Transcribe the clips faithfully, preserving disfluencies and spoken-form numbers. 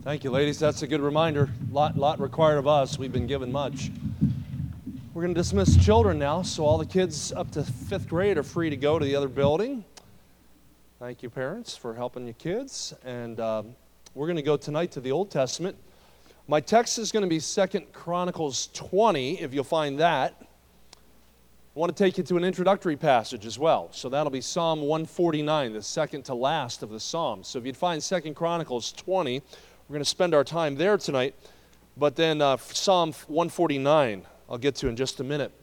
Thank you, ladies. That's a good reminder. Lot, lot required of us. We've been given much. We're going to dismiss children now, so all the kids up to fifth grade are free to go to the other building. Thank you, parents, for helping your kids. And um, we're going to go tonight to the Old Testament. My text is going to be Second Chronicles twenty, if you'll find that. I want to take you to an introductory passage as well. So that'll be Psalm one forty-nine, the second to last of the Psalms. So if you'd find Second Chronicles twenty, we're going to spend our time there tonight. But then uh, Psalm one forty-nine, I'll get to in just a minute.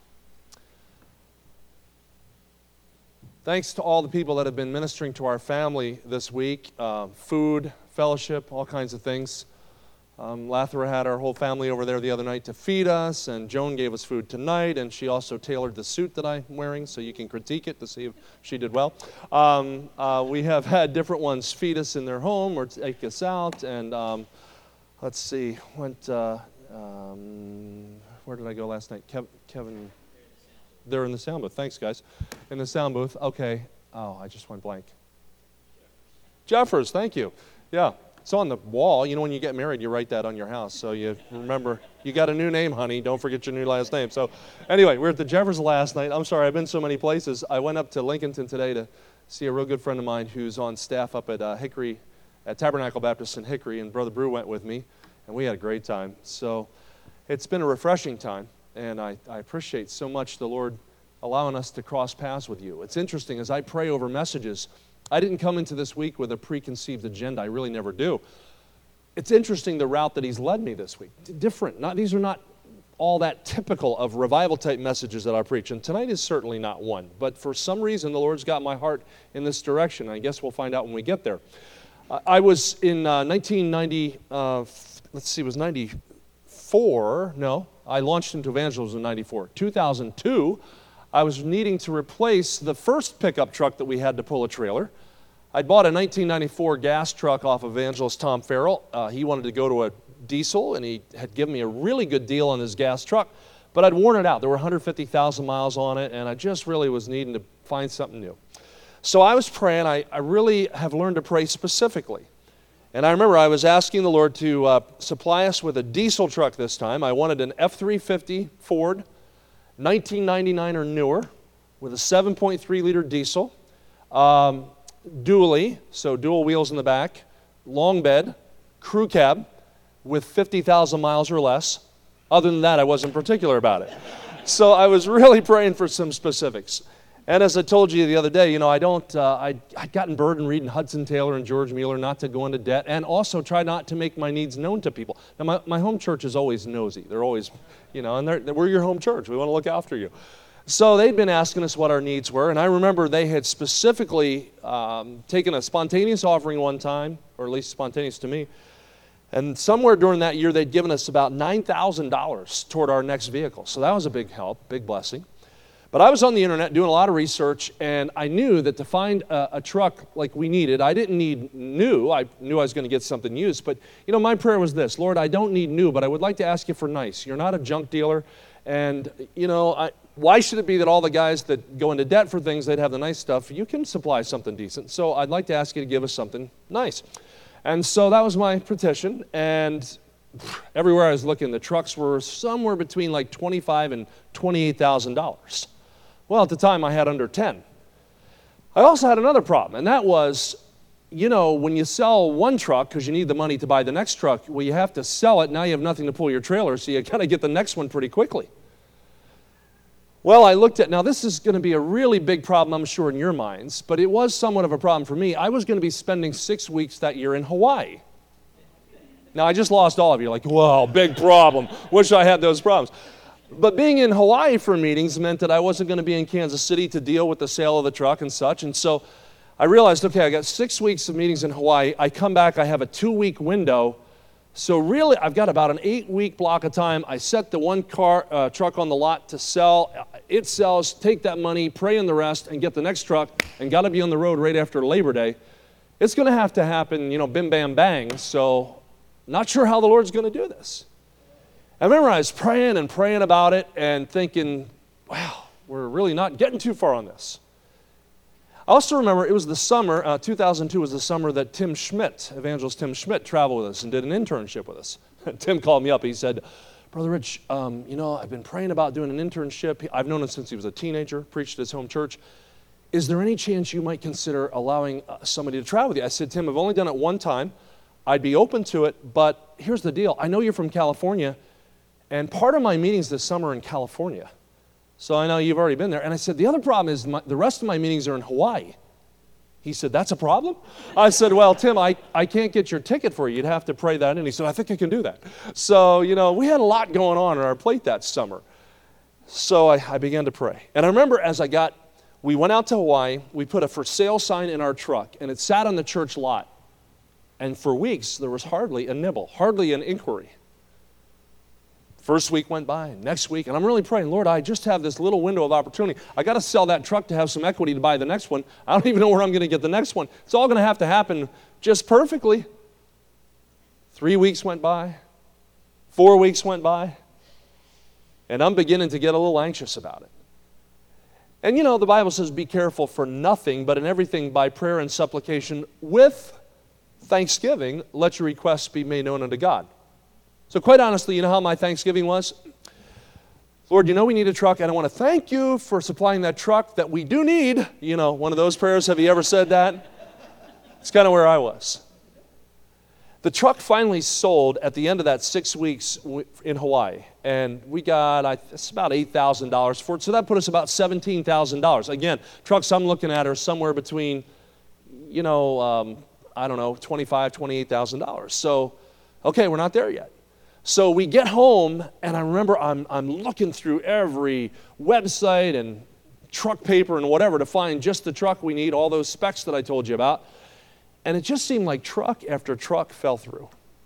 Thanks to all the people that have been ministering to our family this week. Uh, food, fellowship, all kinds of things. Um, Lathra had our whole family over there the other night to feed us, and Joan gave us food tonight, and she also tailored the suit that I'm wearing, so you can critique it to see if she did well. Um, uh, we have had different ones feed us in their home or take us out, and um, let's see, went, uh, um, where did I go last night? Kev- Kevin, they're in the sound booth. Thanks, guys. In the sound booth. Okay. Oh, I just went blank. Jeffers, thank you. Yeah. It's on the wall. You know, when you get married, you write that on your house. So you remember, you got a new name, honey. Don't forget your new last name. So anyway, we were at the Jeffers last night. I'm sorry, I've been so many places. I went up to Lincolnton today to see a real good friend of mine who's on staff up at uh, Hickory, at Tabernacle Baptist in Hickory, and Brother Brew went with me, and we had a great time. So it's been a refreshing time, and I, I appreciate so much the Lord allowing us to cross paths with you. It's interesting, as I pray over messages, I didn't come into this week with a preconceived agenda. I really never do. It's interesting the route that he's led me this week. Different. Not, these are not all that typical of revival-type messages that I preach, and tonight is certainly not one. But for some reason, the Lord's got my heart in this direction. I guess we'll find out when we get there. Uh, I was in uh, nineteen ninety, uh, let's see, it was ninety-four. No, I launched into evangelism in ninety-four. two thousand two, I was needing to replace the first pickup truck that we had to pull a trailer. I'd bought a nineteen ninety-four gas truck off evangelist Tom Farrell. Uh, he wanted to go to a diesel, and he had given me a really good deal on his gas truck, but I'd worn it out. There were one hundred fifty thousand miles on it, and I just really was needing to find something new. So I was praying. I, I really have learned to pray specifically. And I remember I was asking the Lord to uh, supply us with a diesel truck this time. I wanted an F three fifty Ford, nineteen ninety-nine or newer, with a seven point three liter diesel. Um, dually, so dual wheels in the back, long bed, crew cab with fifty thousand miles or less. Other than that, I wasn't particular about it. So I was really praying for some specifics. And as I told you the other day, you know, I don't, uh, I, I'd gotten burdened reading Hudson Taylor and George Mueller not to go into debt, and also try not to make my needs known to people. Now, my, my home church is always nosy. They're always, you know, and they're, we're your home church. We want to look after you. So they'd been asking us what our needs were, and I remember they had specifically um, taken a spontaneous offering one time, or at least spontaneous to me, and somewhere during that year they'd given us about nine thousand dollars toward our next vehicle. So that was a big help, big blessing. But I was on the internet doing a lot of research, and I knew that to find a, a truck like we needed, I didn't need new. I knew I was going to get something used, but you know, my prayer was this: Lord, I don't need new, but I would like to ask you for nice. You're not a junk dealer, and you know, I why should it be that all the guys that go into debt for things, they'd have the nice stuff? You can supply something decent. So I'd like to ask you to give us something nice. And so that was my petition. And everywhere I was looking, the trucks were somewhere between like twenty-five thousand dollars and twenty-eight thousand dollars. Well, at the time, I had under ten. I also had another problem, and that was, you know, when you sell one truck because you need the money to buy the next truck, well, you have to sell it. Now you have nothing to pull your trailer, so you got to get the next one pretty quickly. Well, I looked at, now this is going to be a really big problem, I'm sure, in your minds, but it was somewhat of a problem for me. I was going to be spending six weeks that year in Hawaii. Now, I just lost all of you, like, wow, big problem. Wish I had those problems. But being in Hawaii for meetings meant that I wasn't going to be in Kansas City to deal with the sale of the truck and such, and so I realized, okay, I got six weeks of meetings in Hawaii. I come back, I have a two-week window. So really, I've got about an eight-week block of time. I set the one car uh, truck on the lot to sell. It sells, take that money, pray in the rest, and get the next truck, and got to be on the road right after Labor Day. It's going to have to happen, you know, bim, bam, bang. So not sure how the Lord's going to do this. I remember I was praying and praying about it and thinking, wow, we're really not getting too far on this. I also remember it was the summer, uh, two thousand two was the summer that Tim Schmidt, evangelist Tim Schmidt, traveled with us and did an internship with us. Tim called me up. He said, Brother Rich, um, you know, I've been praying about doing an internship. I've known him since he was a teenager, preached at his home church. Is there any chance you might consider allowing uh, somebody to travel with you? I said, Tim, I've only done it one time. I'd be open to it, but here's the deal. I know you're from California, and part of my meetings this summer are in California. So I know you've already been there. And I said, the other problem is my, the rest of my meetings are in Hawaii. He said, that's a problem? I said, well, Tim, I, I can't get your ticket for you. You'd have to pray that in. He said, I think I can do that. So, you know, we had a lot going on on our plate that summer. So I, I began to pray. And I remember as I got, we went out to Hawaii, we put a for sale sign in our truck, and it sat on the church lot. And for weeks, there was hardly a nibble, hardly an inquiry. First week went by, next week, and I'm really praying, Lord, I just have this little window of opportunity. I got to sell that truck to have some equity to buy the next one. I don't even know where I'm going to get the next one. It's all going to have to happen just perfectly. Three weeks went by, four weeks went by, and I'm beginning to get a little anxious about it. And you know, the Bible says, be careful for nothing, but in everything by prayer and supplication with thanksgiving, let your requests be made known unto God. So quite honestly, you know how my Thanksgiving was? Lord, you know we need a truck, and I want to thank you for supplying that truck that we do need. You know, one of those prayers, have you ever said that? It's kind of where I was. The truck finally sold at the end of that six weeks in Hawaii, and we got, I, it's about eight thousand dollars for it, so that put us about seventeen thousand dollars. Again, trucks I'm looking at are somewhere between, you know, um, I don't know, twenty-five thousand dollars, twenty-eight thousand dollars. So, okay, we're not there yet. So we get home, and I remember I'm, I'm looking through every website and truck paper and whatever to find just the truck we need, all those specs that I told you about. And it just seemed like truck after truck fell through.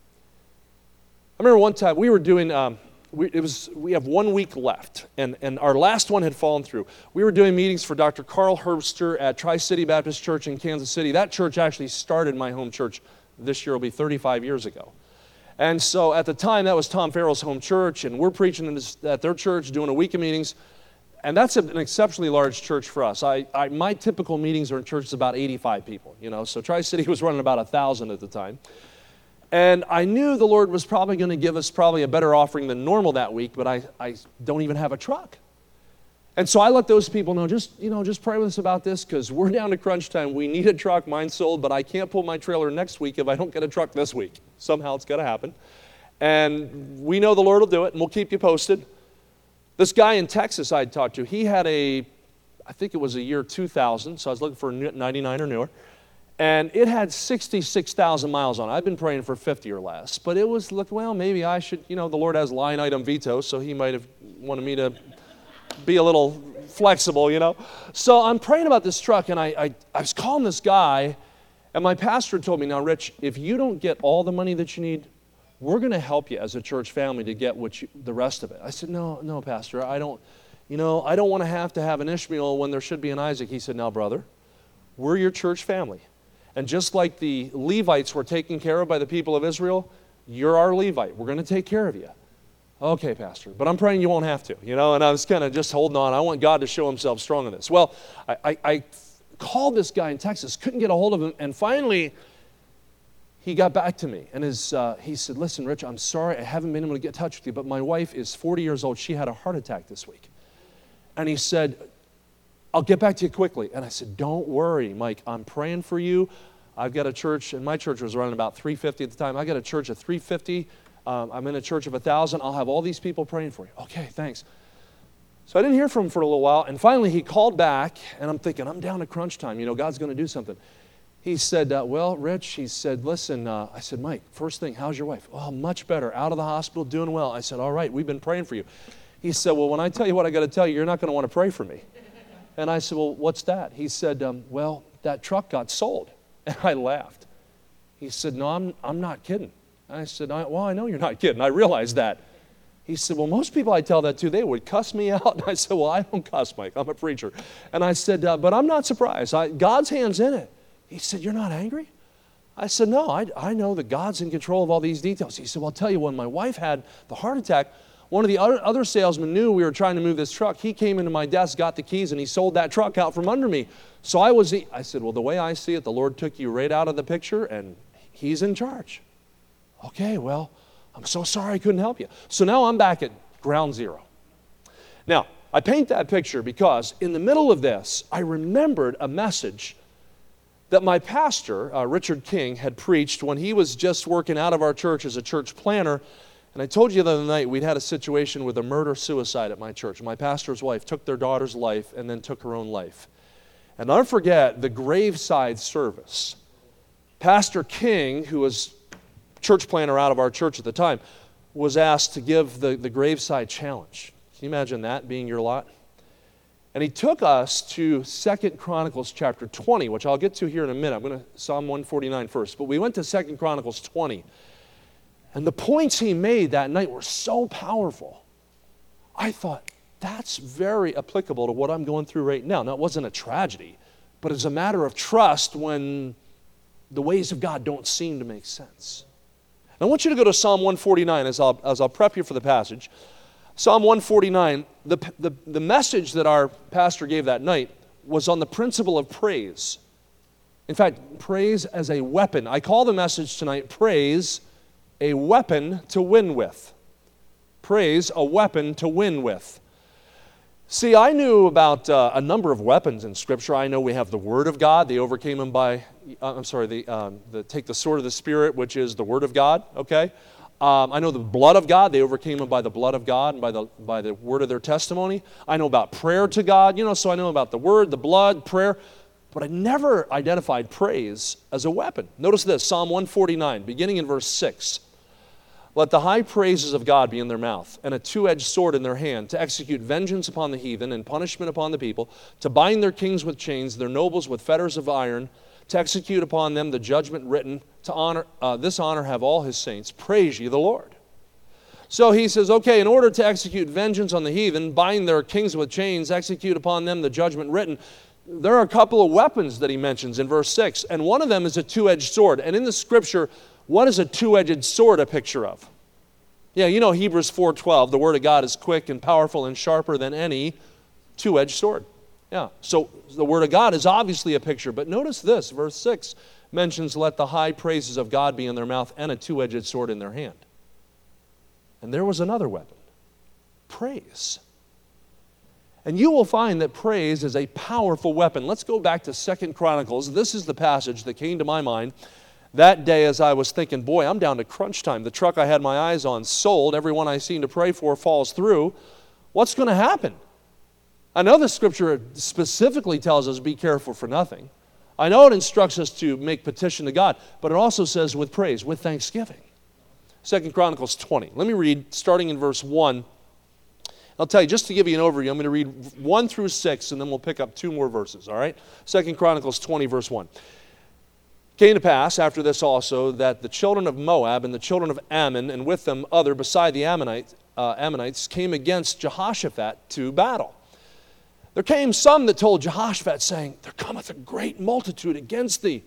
I remember one time we were doing, um, we, it was, we have one week left, and, and our last one had fallen through. We were doing meetings for Doctor Carl Herbster at Tri-City Baptist Church in Kansas City. That church actually started my home church. This year will be thirty-five years ago. And so at the time, that was Tom Farrell's home church, and we're preaching in this, at their church, doing a week of meetings. And that's an exceptionally large church for us. I, I, my typical meetings are in churches about eighty-five people, you know. So Tri-City was running about one thousand at the time. And I knew the Lord was probably going to give us probably a better offering than normal that week, but I, I don't even have a truck. And so I let those people know, just, you know, just pray with us about this because we're down to crunch time. We need a truck. Mine's sold, but I can't pull my trailer next week if I don't get a truck this week. Somehow it's got to happen. And we know the Lord will do it, and we'll keep you posted. This guy in Texas I'd talked to, he had a, I think it was a year two thousand, so I was looking for a ninety-nine or newer, and it had sixty-six thousand miles on it. I've been praying for fifty or less, but it was, look, well, maybe I should, you know, the Lord has line item veto, so he might have wanted me to be a little flexible, you know. So I'm praying about this truck, and I, I, I was calling this guy, and my pastor told me, now, Rich, if you don't get all the money that you need, we're going to help you as a church family to get what you, the rest of it. I said, no, no, Pastor, I don't, you know, I don't want to have to have an Ishmael when there should be an Isaac. He said, now, brother, we're your church family. And just like the Levites were taken care of by the people of Israel, you're our Levite. We're going to take care of you. Okay, Pastor, but I'm praying you won't have to, you know, and I was kind of just holding on. I want God to show himself strong in this. Well, I, I, I called this guy in Texas, couldn't get a hold of him, and finally he got back to me, and his, uh, he said, listen, Rich, I'm sorry I haven't been able to get in touch with you, but my wife is forty years old. She had a heart attack this week. And he said, I'll get back to you quickly. And I said, don't worry, Mike, I'm praying for you. I've got a church, and my church was running about three fifty at the time. I got a church of three fifty. Um, I'm in a church of one thousand. I'll have all these people praying for you. Okay, thanks. So I didn't hear from him for a little while, and finally he called back, and I'm thinking, I'm down to crunch time. You know, God's going to do something. He said, uh, well, Rich, he said, listen, uh, I said, Mike, first thing, how's your wife? Oh, much better, out of the hospital, doing well. I said, all right, we've been praying for you. He said, well, when I tell you what I got to tell you, you're not going to want to pray for me. And I said, well, what's that? He said, um, well, that truck got sold. And I laughed. He said, no, I'm, I'm not kidding. I said, I, well, I know you're not kidding. I realize that. He said, well, most people I tell that to, they would cuss me out. And I said, well, I don't cuss, Mike. I'm a preacher. And I said, uh, but I'm not surprised. I, God's hand's in it. He said, you're not angry? I said, no, I, I know that God's in control of all these details. He said, well, I'll tell you, when my wife had the heart attack, One of the other, other salesmen knew we were trying to move this truck. He came into my desk, got the keys, and he sold that truck out from under me. So I was, I said, well, the way I see it, the Lord took you right out of the picture, and he's in charge. Okay, well, I'm so sorry I couldn't help you. So now I'm back at ground zero. Now, I paint that picture because in the middle of this, I remembered a message that my pastor, uh, Richard King, had preached when he was just working out of our church as a church planner. And I told you the other night we'd had a situation with a murder-suicide at my church. My pastor's wife took their daughter's life and then took her own life. And I'll never forget the graveside service. Pastor King, who was church planner out of our church at the time, was asked to give the, the graveside challenge. Can you imagine that being your lot? And he took us to Second Chronicles chapter twenty, which I'll get to here in a minute. I'm going to Psalm one forty-nine first. But we went to Second Chronicles twenty. And the points he made that night were so powerful. I thought, that's very applicable to what I'm going through right now. Now, it wasn't a tragedy, but it's a matter of trust when the ways of God don't seem to make sense. I want you to go to Psalm one forty-nine as I'll, as I'll prep you for the passage. Psalm one forty-nine, the, the, the message that our pastor gave that night was on the principle of praise. In fact, praise as a weapon. I call the message tonight, Praise, a Weapon to Win With. Praise, a weapon to win with. See, I knew about uh, a number of weapons in Scripture. I know we have the Word of God. They overcame him by, uh, I'm sorry, the, um, the take the sword of the Spirit, which is the Word of God, okay? Um, I know the blood of God. They overcame him by the blood of God and by the, by the word of their testimony. I know about prayer to God, you know, so I know about the Word, the blood, prayer, but I never identified praise as a weapon. Notice this, Psalm one forty-nine, beginning in verse six. Let the high praises of God be in their mouth, and a two-edged sword in their hand, to execute vengeance upon the heathen and punishment upon the people, to bind their kings with chains, their nobles with fetters of iron, to execute upon them the judgment written, to honor uh, this honor have all his saints. Praise ye the Lord. So he says, okay, in order to execute vengeance on the heathen, bind their kings with chains, execute upon them the judgment written, there are a couple of weapons that he mentions in verse six, and one of them is a two-edged sword. And in the Scripture, what is a two-edged sword a picture of? Yeah, you know Hebrews four twelve, the Word of God is quick and powerful and sharper than any two-edged sword. Yeah, so the Word of God is obviously a picture, but notice this, verse six mentions, let the high praises of God be in their mouth and a two-edged sword in their hand. And there was another weapon, praise. And you will find that praise is a powerful weapon. Let's go back to Second Chronicles. This is the passage that came to my mind that day as I was thinking, boy, I'm down to crunch time. The truck I had my eyes on sold. Everyone I seem to pray for falls through. What's going to happen? I know the Scripture specifically tells us be careful for nothing. I know it instructs us to make petition to God, but it also says with praise, with thanksgiving. Second Chronicles twenty. Let me read, starting in verse one. I'll tell you, just to give you an overview, I'm going to read one through six, and then we'll pick up two more verses, all right? Second Chronicles twenty, verse one. Came to pass after this also that the children of Moab and the children of Ammon, and with them other beside the Ammonites, uh, Ammonites, came against Jehoshaphat to battle. There came some that told Jehoshaphat, saying, there cometh a great multitude against thee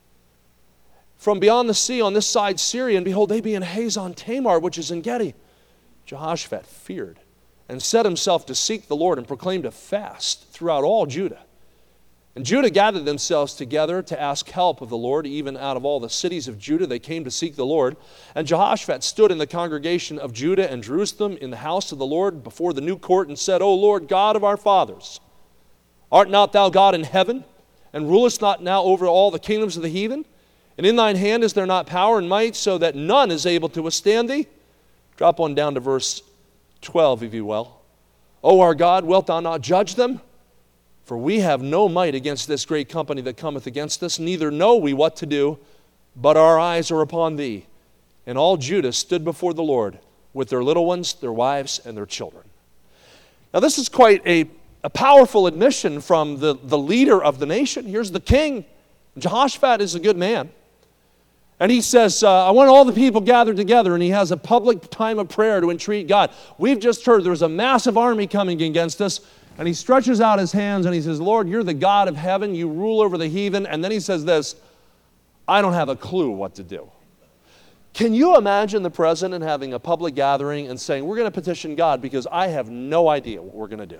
from beyond the sea on this side Syria, and behold, they be in Hazon Tamar, which is in Gedi. Jehoshaphat feared, and set himself to seek the Lord, and proclaimed a fast throughout all Judah. And Judah gathered themselves together to ask help of the Lord. Even out of all the cities of Judah they came to seek the Lord. And Jehoshaphat stood in the congregation of Judah and Jerusalem in the house of the Lord before the new court, and said, O Lord God of our fathers, art not thou God in heaven, and rulest not now over all the kingdoms of the heathen? And in thine hand is there not power and might, so that none is able to withstand thee? Drop on down to verse twelve, if you will. O our God, wilt thou not judge them? For we have no might against this great company that cometh against us, neither know we what to do, but our eyes are upon thee. And all Judah stood before the Lord with their little ones, their wives, and their children. Now this is quite a, a powerful admission from the, the leader of the nation. Here's the king. Jehoshaphat is a good man. And he says, uh, I want all the people gathered together, and he has a public time of prayer to entreat God. We've just heard there's a massive army coming against us. And he stretches out his hands and he says, Lord, you're the God of heaven. You rule over the heathen. And then he says this, I don't have a clue what to do. Can you imagine the president having a public gathering and saying, we're going to petition God because I have no idea what we're going to do?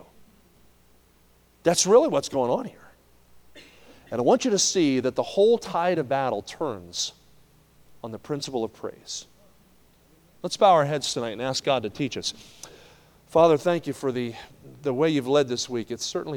That's really what's going on here. And I want you to see that the whole tide of battle turns on the principle of praise. Let's bow our heads tonight and ask God to teach us. Father, thank you for the, the way you've led this week. It's certainly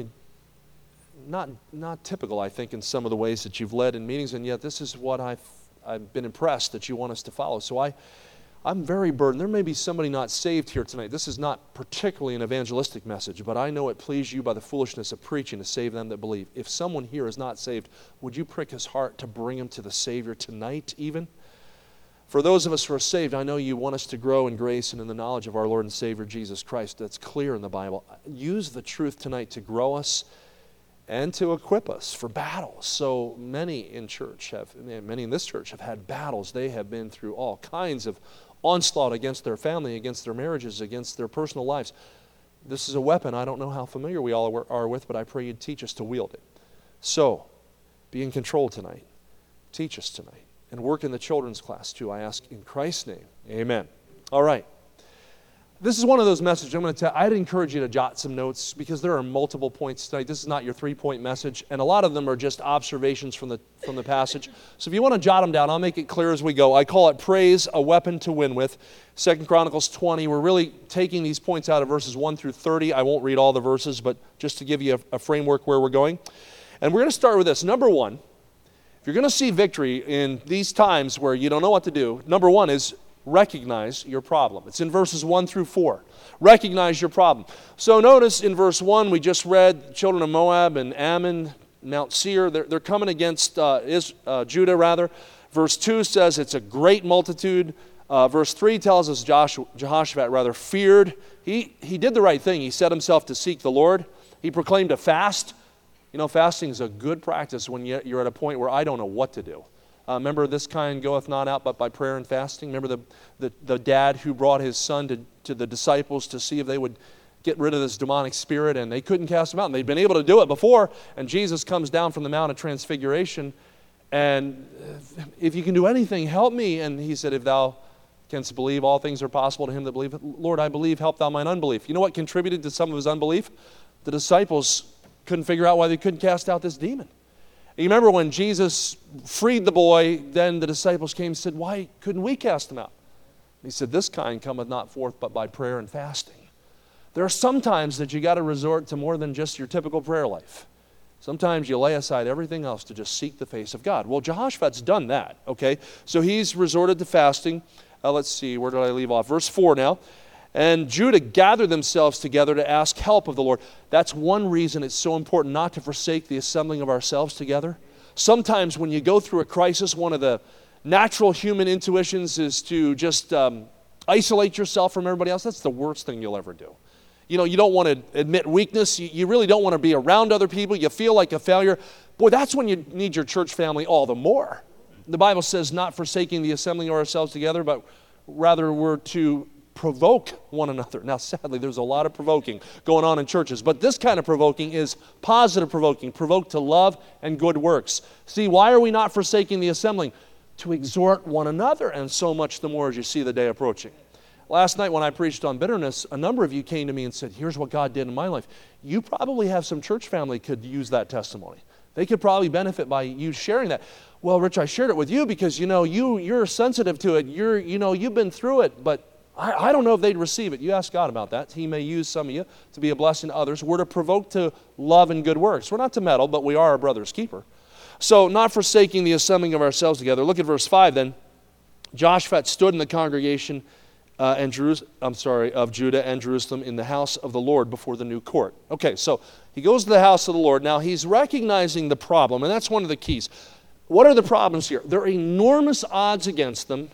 not, not typical, I think, in some of the ways that you've led in meetings, and yet this is what I've I've been impressed that you want us to follow. So I, I'm very burdened. There may be somebody not saved here tonight. This is not particularly an evangelistic message, but I know it pleased you by the foolishness of preaching to save them that believe. If someone here is not saved, would you prick his heart to bring him to the Savior tonight even? For those of us who are saved, I know you want us to grow in grace and in the knowledge of our Lord and Savior Jesus Christ. That's clear in the Bible. Use the truth tonight to grow us and to equip us for battles. So many in church have, many in this church have had battles. They have been through all kinds of onslaught against their family, against their marriages, against their personal lives. This is a weapon I don't know how familiar we all are with, but I pray you'd teach us to wield it. So, be in control tonight. Teach us tonight. And work in the children's class too, I ask in Christ's name. Amen. All right. This is one of those messages I'm going to tell. I'd encourage you to jot some notes because there are multiple points tonight. This is not your three-point message, and a lot of them are just observations from the from the passage. So if you want to jot them down, I'll make it clear as we go. I call it praise, a weapon to win with. Second Chronicles twenty. We're really taking these points out of verses one through thirty. I won't read all the verses, but just to give you a, a framework where we're going. And we're going to start with this. Number one, if you're going to see victory in these times where you don't know what to do, number one is recognize your problem. It's in verses one through four. Recognize your problem. So notice in verse one, we just read the children of Moab and Ammon, Mount Seir. They're, they're coming against uh, is, uh, Judah, rather. Verse two says it's a great multitude. Uh, verse three tells us Joshua, Jehoshaphat rather feared. He, he did the right thing. He set himself to seek the Lord. He proclaimed a fast. You know, fasting is a good practice when you're at a point where I don't know what to do. Uh, remember, this kind goeth not out but by prayer and fasting. Remember the, the, the dad who brought his son to, to the disciples to see if they would get rid of this demonic spirit, and they couldn't cast him out. And they'd been able to do it before, and Jesus comes down from the Mount of Transfiguration, and if you can do anything, help me. And he said, if thou canst believe, all things are possible to him that believeth. Lord, I believe, help thou mine unbelief. You know what contributed to some of his unbelief? The disciples couldn't figure out why they couldn't cast out this demon. You remember when Jesus freed the boy, then the disciples came and said, why couldn't we cast him out? He said, this kind cometh not forth but by prayer and fasting. There are some times that you got to resort to more than just your typical prayer life. Sometimes you lay aside everything else to just seek the face of God. Well, Jehoshaphat's done that, okay? So he's resorted to fasting. Uh, let's see, where did I leave off? Verse four now. And Judah gathered themselves together to ask help of the Lord. That's one reason it's so important not to forsake the assembling of ourselves together. Sometimes when you go through a crisis, one of the natural human intuitions is to just um, isolate yourself from everybody else. That's the worst thing you'll ever do. You know, you don't want to admit weakness. You, you really don't want to be around other people. You feel like a failure. Boy, that's when you need your church family all the more. The Bible says not forsaking the assembling of ourselves together, but rather we're to provoke one another. Now, sadly, there's a lot of provoking going on in churches, but this kind of provoking is positive provoking, provoke to love and good works. See, why are we not forsaking the assembling? To exhort one another, and so much the more as you see the day approaching. Last night when I preached on bitterness, a number of you came to me and said, here's what God did in my life. You probably have some church family could use that testimony. They could probably benefit by you sharing that. Well, Rich, I shared it with you because, you know, you, you're sensitive to it. You're, you know, you've been through it, but I, I don't know if they'd receive it. You ask God about that. He may use some of you to be a blessing to others. We're to provoke to love and good works. We're not to meddle, but we are our brother's keeper. So, not forsaking the assembling of ourselves together. Look at verse five then. Jehoshaphat stood in the congregation uh, and Jerus- I'm sorry, of Judah and Jerusalem in the house of the Lord before the new court. Okay, so he goes to the house of the Lord. Now, he's recognizing the problem, and that's one of the keys. What are the problems here? There are enormous odds against them,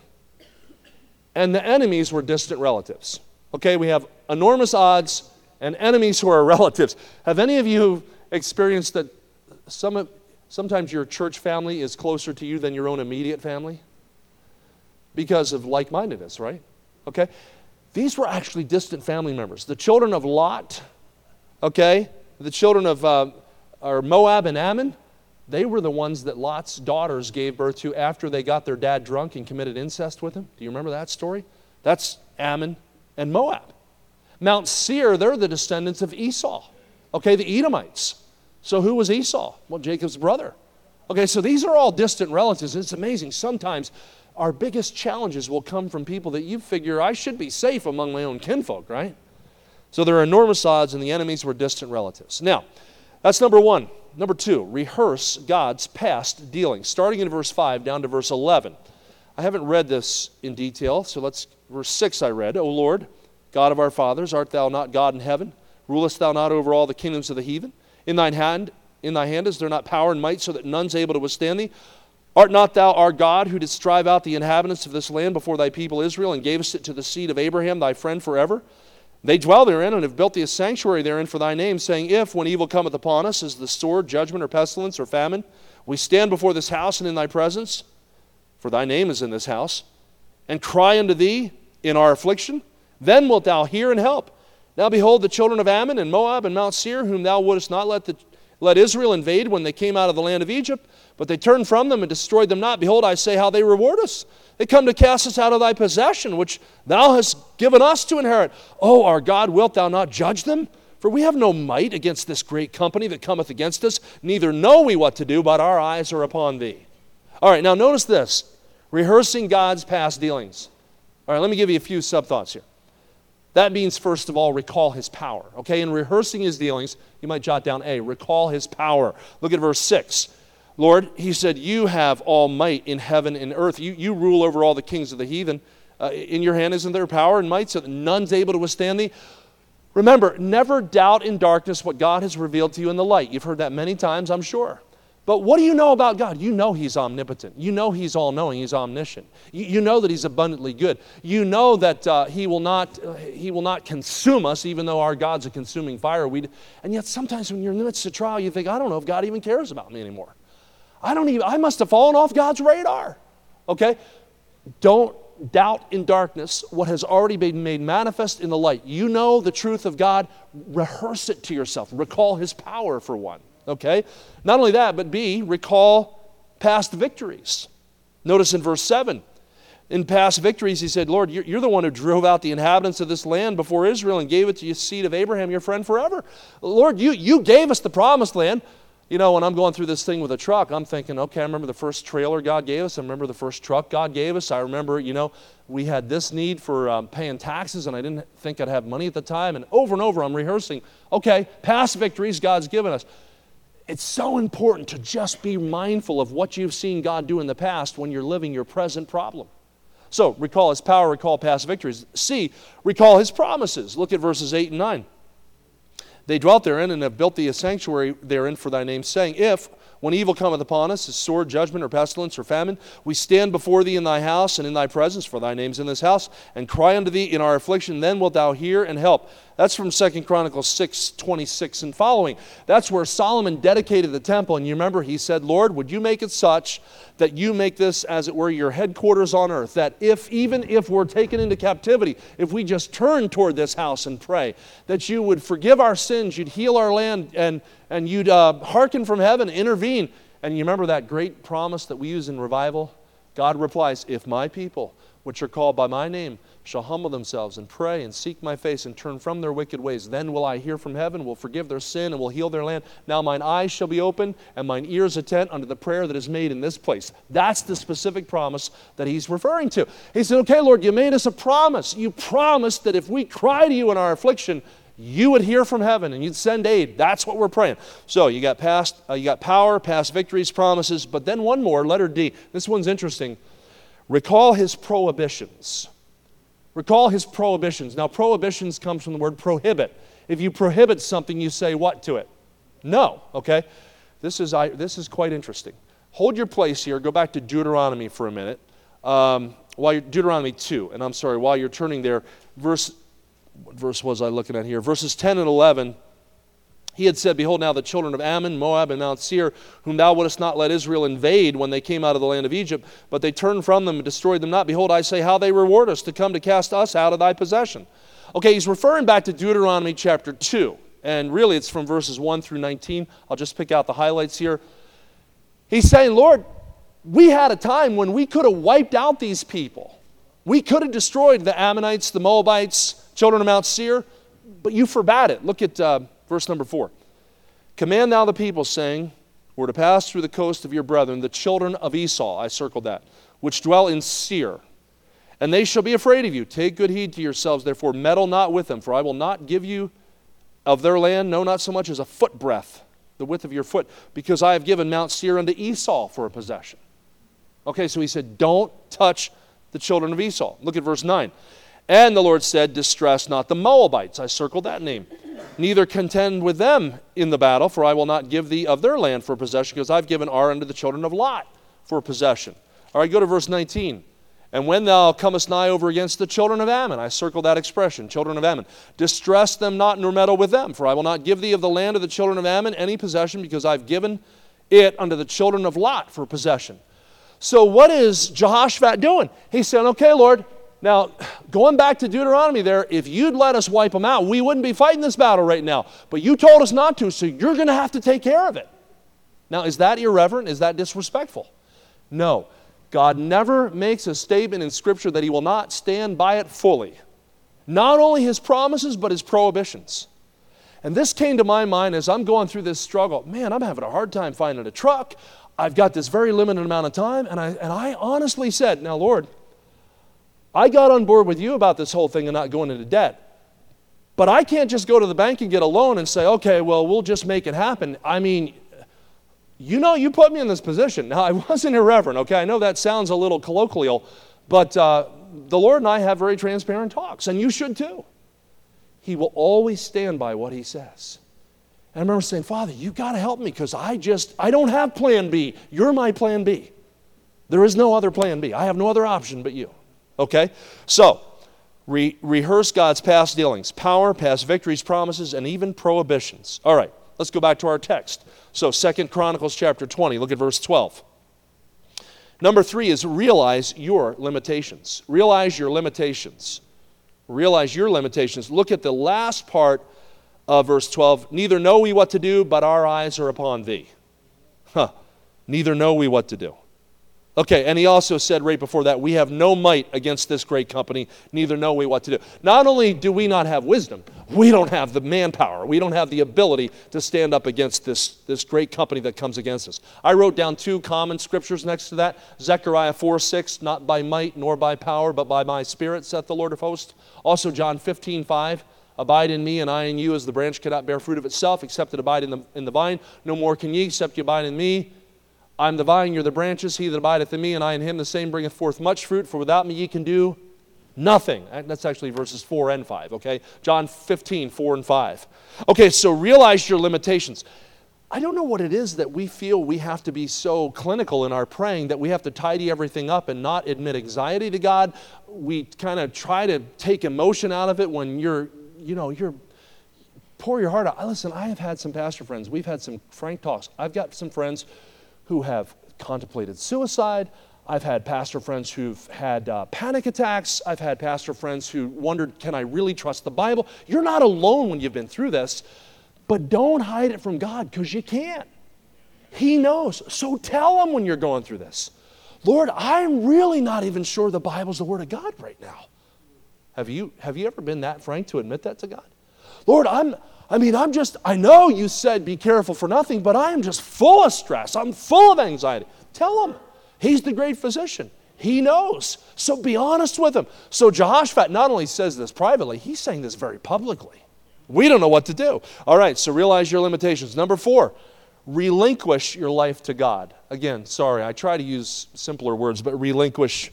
and the enemies were distant relatives. Okay, we have enormous odds and enemies who are relatives. Have any of you experienced that some of, sometimes your church family is closer to you than your own immediate family? Because of like-mindedness, right? Okay? These were actually distant family members. The children of Lot, okay, the children of uh, or Moab and Ammon, They were the ones that Lot's daughters gave birth to after they got their dad drunk and committed incest with him. Do you remember that story? That's Ammon and Moab. Mount Seir, they're the descendants of Esau. Okay, the Edomites. So who was Esau? Well, Jacob's brother. Okay, so these are all distant relatives. It's amazing. Sometimes our biggest challenges will come from people that you figure, I should be safe among my own kinfolk, right? So there are enormous odds, and the enemies were distant relatives. Now, that's number one. Number two, rehearse God's past dealings. Starting in verse five down to verse eleven. I haven't read this in detail, so let's, verse six I read. O Lord, God of our fathers, art thou not God in heaven? Rulest thou not over all the kingdoms of the heathen? In thine hand, in thy hand is there not power and might, so that none's able to withstand thee? Art not thou our God, who didst drive out the inhabitants of this land before thy people Israel, and gavest it to the seed of Abraham, thy friend forever? They dwell therein, and have built thee a sanctuary therein for thy name, saying, if, when evil cometh upon us, as the sword, judgment, or pestilence, or famine, we stand before this house and in thy presence, for thy name is in this house, and cry unto thee in our affliction, then wilt thou hear and help. Now behold, the children of Ammon and Moab and Mount Seir, whom thou wouldest not let, the, let Israel invade when they came out of the land of Egypt, but they turned from them and destroyed them not. Behold, I say how they reward us. They come to cast us out of thy possession, which thou hast given us to inherit. O our God, wilt thou not judge them? For we have no might against this great company that cometh against us, neither know we what to do, but our eyes are upon thee. All right, now notice this. Rehearsing God's past dealings. All right, let me give you a few sub-thoughts here. That means, first of all, recall his power. Okay, in rehearsing his dealings, you might jot down A, recall his power. Look at verse six. Lord, he said, you have all might in heaven and earth. You, you rule over all the kings of the heathen. Uh, in your hand isn't there power and might so that none's able to withstand thee? Remember, never doubt in darkness what God has revealed to you in the light. You've heard that many times, I'm sure. But what do you know about God? You know he's omnipotent. You know he's all-knowing. He's omniscient. You, you know that he's abundantly good. You know that uh, he will not uh, he will not consume us, even though our God's a consuming fire. We'd, and yet sometimes when you're in the midst of trial, you think, I don't know if God even cares about me anymore. I don't even, I must have fallen off God's radar. Okay? Don't doubt in darkness what has already been made manifest in the light. You know the truth of God. Rehearse it to yourself. Recall his power, for one. Okay? Not only that, but B, recall past victories. Notice in verse seven, in past victories, he said, Lord, you're, you're the one who drove out the inhabitants of this land before Israel and gave it to the seed of Abraham, your friend forever. Lord, you, you gave us the promised land. You know, when I'm going through this thing with a truck, I'm thinking, okay, I remember the first trailer God gave us. I remember the first truck God gave us. I remember, you know, we had this need for um, paying taxes, and I didn't think I'd have money at the time. And over and over, I'm rehearsing, okay, past victories God's given us. It's so important to just be mindful of what you've seen God do in the past when you're living your present problem. So, recall his power, recall past victories. C, recall his promises. Look at verses eight and nine. They dwelt therein and have built thee a sanctuary therein for thy name's saying, if, when evil cometh upon us, as sword, judgment, or pestilence, or famine, we stand before thee in thy house and in thy presence, for thy name's in this house, and cry unto thee in our affliction, then wilt thou hear and help. That's from Second Chronicles six twenty-six and following. That's where Solomon dedicated the temple. And you remember he said, Lord, would you make it such that you make this, as it were, your headquarters on earth, that if, even if we're taken into captivity, if we just turn toward this house and pray, that you would forgive our sins, you'd heal our land, and, and you'd uh, hearken from heaven, intervene. And you remember that great promise that we use in revival? God replies, if my people, which are called by my name, shall humble themselves and pray and seek my face and turn from their wicked ways, then will I hear from heaven, will forgive their sin, and will heal their land. Now mine eyes shall be open, and mine ears attent unto the prayer that is made in this place. That's the specific promise that he's referring to. He said, okay, Lord, you made us a promise. You promised that if we cry to you in our affliction, you would hear from heaven and you'd send aid. That's what we're praying. So you got past, uh, you got power, past victories, promises, but then one more, letter D. This one's interesting. Recall his prohibitions. Recall his prohibitions. Now, prohibitions comes from the word prohibit. If you prohibit something, you say what to it? No, okay? This is, I, this is quite interesting. Hold your place here. Go back to Deuteronomy for a minute. Um, while you're, Deuteronomy two, and I'm sorry, while you're turning there, verse, what verse was I looking at here? Verses ten and eleven. He had said, behold, now the children of Ammon, Moab, and Mount Seir, whom thou wouldest not let Israel invade when they came out of the land of Egypt, but they turned from them and destroyed them not. Behold, I say, how they reward us to come to cast us out of thy possession. Okay, he's referring back to Deuteronomy chapter two. And really, it's from verses one through nineteen. I'll just pick out the highlights here. He's saying, Lord, we had a time when we could have wiped out these people. We could have destroyed the Ammonites, the Moabites, children of Mount Seir, but you forbade it. Look at uh, verse number four. Command thou the people, saying, we're to pass through the coast of your brethren, the children of Esau, I circled that, which dwell in Seir. And they shall be afraid of you. Take good heed to yourselves, therefore meddle not with them, for I will not give you of their land, no, not so much as a foot breadth, the width of your foot, because I have given Mount Seir unto Esau for a possession. Okay, so he said, don't touch the children of Esau. Look at verse nine. And the Lord said, distress not the Moabites. I circled that name. Neither contend with them in the battle, for I will not give thee of their land for possession, because I've given Ar unto the children of Lot for possession. All right, go to verse nineteen. And when thou comest nigh over against the children of Ammon, I circled that expression, children of Ammon, distress them not nor meddle with them, for I will not give thee of the land of the children of Ammon any possession, because I've given it unto the children of Lot for possession. So what is Jehoshaphat doing? He's saying, okay, Lord, now going back to Deuteronomy there, if you'd let us wipe them out, we wouldn't be fighting this battle right now. But you told us not to, so you're going to have to take care of it. Now, is that irreverent? Is that disrespectful? No. God never makes a statement in Scripture that he will not stand by it fully. Not only his promises, but his prohibitions. And this came to my mind as I'm going through this struggle. Man, I'm having a hard time finding a truck. I've got this very limited amount of time. And I, and I honestly said, now, Lord, I got on board with you about this whole thing and not going into debt. But I can't just go to the bank and get a loan and say, okay, well, we'll just make it happen. I mean, you know, you put me in this position. Now, I wasn't irreverent, okay? I know that sounds a little colloquial, but uh, the Lord and I have very transparent talks, and you should too. He will always stand by what he says. And I remember saying, Father, you've got to help me, because I just, I don't have plan B. You're my plan B. There is no other plan B. I have no other option but you, okay? So, re- rehearse God's past dealings, power, past victories, promises, and even prohibitions. All right, let's go back to our text. So Second Chronicles chapter twenty, look at verse twelve. Number three is realize your limitations. Realize your limitations. Realize your limitations. Look at the last part of verse twelve. Neither know we what to do, but our eyes are upon thee. Huh. Neither know we what to do. Okay, and he also said right before that, we have no might against this great company, neither know we what to do. Not only do we not have wisdom, we don't have the manpower. We don't have the ability to stand up against this, this great company that comes against us. I wrote down two common scriptures next to that. Zechariah four six, not by might nor by power, but by my spirit, saith the Lord of hosts. Also John fifteen five, abide in me and I in you, as the branch cannot bear fruit of itself, except it abide in the, in the vine. No more can ye, except ye abide in me. I'm the vine, you're the branches. He that abideth in me, and I in him, the same bringeth forth much fruit. For without me ye can do nothing. That's actually verses four and five, okay? John fifteen, four and five. Okay, so realize your limitations. I don't know what it is that we feel we have to be so clinical in our praying that we have to tidy everything up and not admit anxiety to God. We kind of try to take emotion out of it when you're, you know, you're, pour your heart out. Listen, I have had some pastor friends. We've had some frank talks. I've got some friends who have contemplated suicide. I've had pastor friends who've had uh, panic attacks. I've had pastor friends who wondered, can I really trust the Bible? You're not alone when you've been through this, but don't hide it from God, because you can't. He knows. So tell him when you're going through this, Lord, I'm really not even sure the Bible's the Word of God right now. Have you, have you ever been that frank to admit that to God? Lord, I'm, I mean, I'm just, I know you said be careful for nothing, but I am just full of stress. I'm full of anxiety. Tell him. He's the great physician. He knows. So be honest with him. So Jehoshaphat not only says this privately, he's saying this very publicly. We don't know what to do. All right, so realize your limitations. Number four, relinquish your life to God. Again, sorry, I try to use simpler words, but relinquish,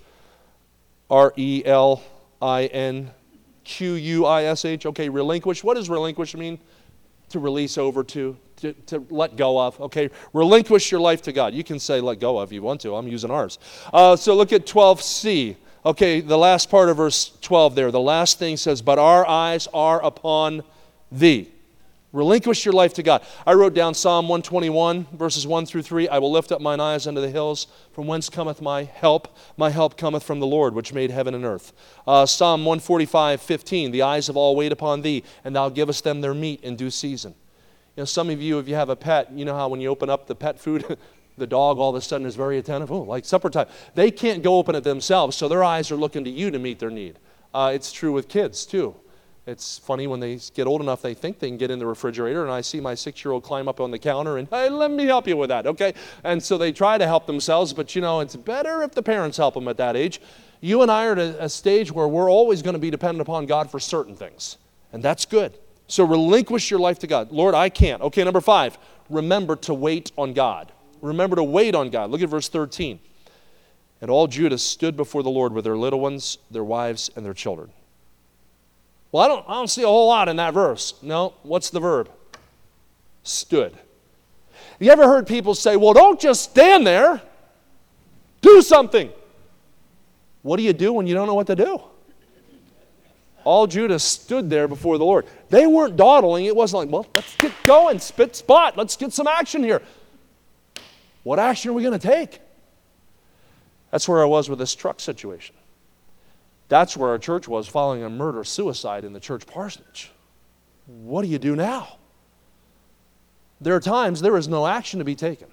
R E L I N Q U I S H. Okay, relinquish. What does relinquish mean? To release over to, to, to let go of. Okay, relinquish your life to God. You can say let go of if you want to. I'm using ours. Uh, so look at twelve C. Okay, the last part of verse twelve there. The last thing says, but our eyes are upon thee. Relinquish your life to God. I wrote down Psalm one twenty-one, verses one through three. I will lift up mine eyes unto the hills, from whence cometh my help. My help cometh from the Lord, which made heaven and earth. Uh, Psalm one forty-five, fifteen. The eyes of all wait upon thee, and thou givest them their meat in due season. You know, some of you, if you have a pet, you know how when you open up the pet food, The dog all of a sudden is very attentive. Oh, like supper time. They can't go open it themselves, so their eyes are looking to you to meet their need. Uh, it's true with kids, too. It's funny when they get old enough, they think they can get in the refrigerator, and I see my six-year-old climb up on the counter and, hey, let me help you with that, okay? And so they try to help themselves, but, you know, it's better if the parents help them at that age. You and I are at a, a stage where we're always going to be dependent upon God for certain things, and that's good. So relinquish your life to God. Lord, I can't. Okay, number five, remember to wait on God. Remember to wait on God. Look at verse thirteen. And all Judah stood before the Lord with their little ones, their wives, and their children. Well, I don't, I don't see a whole lot in that verse. No, what's the verb? Stood. You ever heard people say, well, don't just stand there. Do something. What do you do when you don't know what to do? All Judah stood there before the Lord. They weren't dawdling. It wasn't like, well, let's get going, spit spot. Let's get some action here. What action are we going to take? That's where I was with this truck situation. That's where our church was following a murder-suicide in the church parsonage. What do you do now? There are times there is no action to be taken.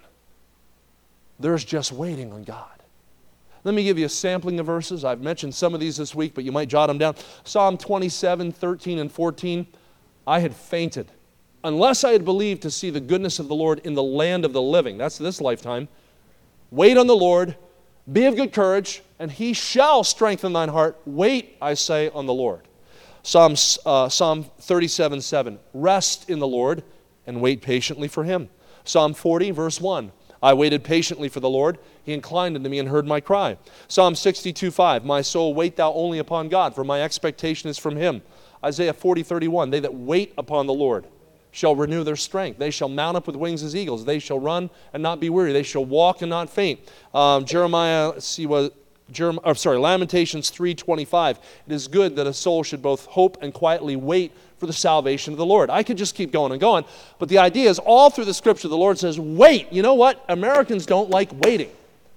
There's just waiting on God. Let me give you a sampling of verses. I've mentioned some of these this week, but you might jot them down. Psalm twenty-seven, thirteen, and fourteen. I had fainted, unless I had believed to see the goodness of the Lord in the land of the living. That's this lifetime. Wait on the Lord. Be of good courage, and he shall strengthen thine heart. Wait, I say, on the Lord. Psalm, uh, Psalm thirty-seven, seven. Rest in the Lord and wait patiently for him. Psalm forty, verse one. I waited patiently for the Lord. He inclined unto me and heard my cry. Psalm sixty-two, five. My soul, wait thou only upon God, for my expectation is from him. Isaiah forty, thirty-one. They that wait upon the Lord shall renew their strength. They shall mount up with wings as eagles. They shall run and not be weary. They shall walk and not faint. Um, Jeremiah, let's see what, Jeremiah, or sorry, Lamentations three, twenty-five. It is good that a soul should both hope and quietly wait for the salvation of the Lord. I could just keep going and going, but the idea is all through the scripture the Lord says, wait. You know what? Americans don't like waiting.